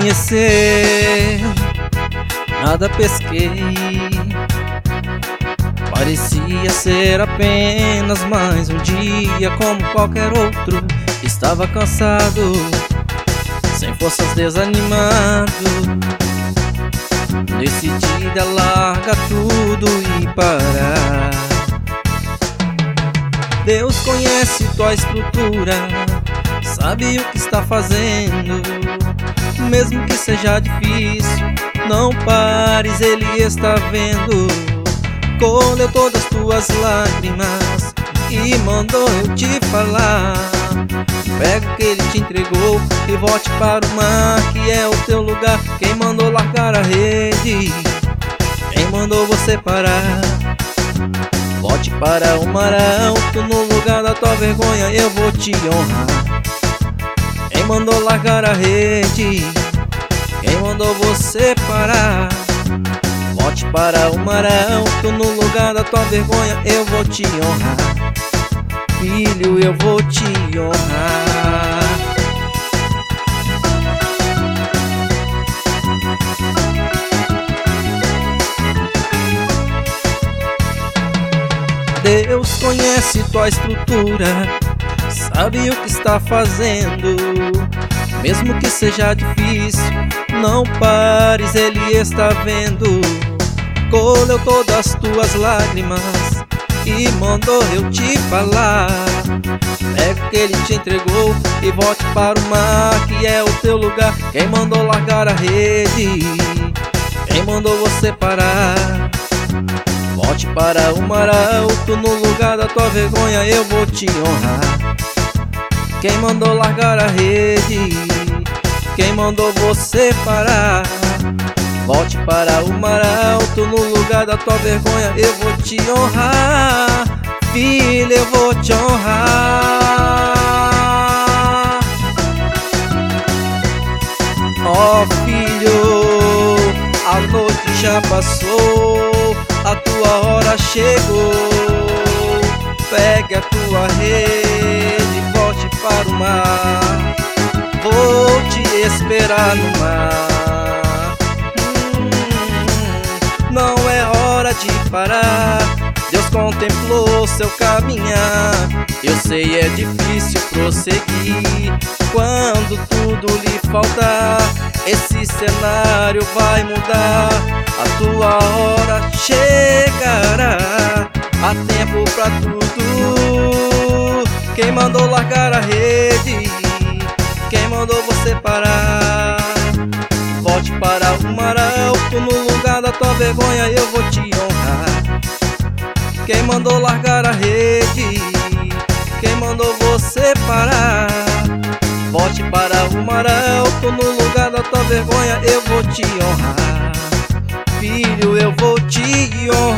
conhecer, nada pesquei. Parecia ser apenas mais um dia como qualquer outro. Estava cansado, sem forças, desanimado. Decidi largar tudo e parar. Deus conhece tua estrutura, sabe o que está fazendo. Mesmo que seja difícil, não pares, Ele está vendo. Colheu todas tuas lágrimas e mandou eu te falar. Pega o que Ele te entregou e volte para o mar, que é o teu lugar. Quem mandou largar a rede? Quem mandou você parar? Volte para o mar alto, no lugar da tua vergonha eu vou te honrar. Quem mandou largar a rede? Quem mandou você parar? Volte para o mar alto, no lugar da tua vergonha eu vou te honrar. Filho, eu vou te honrar. Deus conhece tua estrutura, sabe o que está fazendo. Mesmo que seja difícil, não pares, Ele está vendo. Colheu todas as tuas lágrimas e mandou eu te falar. Pega o que Ele te entregou e volte para o mar, que é o teu lugar. Quem mandou largar a rede? Quem mandou você parar? Volte para o mar alto, no lugar da tua vergonha eu vou te honrar. Quem mandou largar a rede? Quem mandou você parar? Volte para o mar alto, no lugar da tua vergonha eu vou te honrar. Filho, eu vou te honrar. Ó filho, a noite já passou, a tua hora chegou. Pegue a tua rede e volte para o mar. Vou te esperar no mar. Não é hora de parar. Deus contemplou seu caminhar. Eu sei, é difícil prosseguir quando tudo lhe faltar. Esse cenário vai mudar, a tua hora chegará. Há tempo pra tudo. Quem mandou largar a rede? Quem mandou você parar? Volte para o mar alto, no lugar da tua vergonha eu vou te honrar. Quem mandou largar a rede? Quem mandou você parar? Volte para o mar alto, no lugar da tua vergonha eu vou te honrar. Filho, eu vou te honrar.